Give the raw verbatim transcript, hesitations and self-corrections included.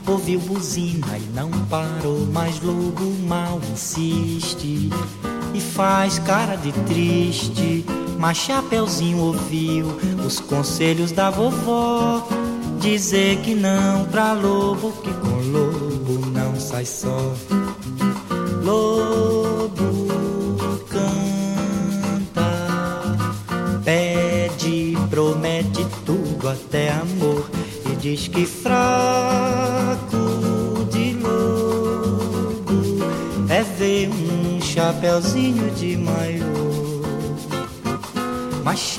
ouviu buzina e não parou, mas lobo mal insiste e faz cara de triste. Mas Chapeuzinho ouviu os conselhos da vovó, dizer que não pra lobo, que com lobo não sai só. Lobo canta, pede, promete tudo até amor, e diz que fraco de lobo é ver um chapeuzinho de maiô. Mas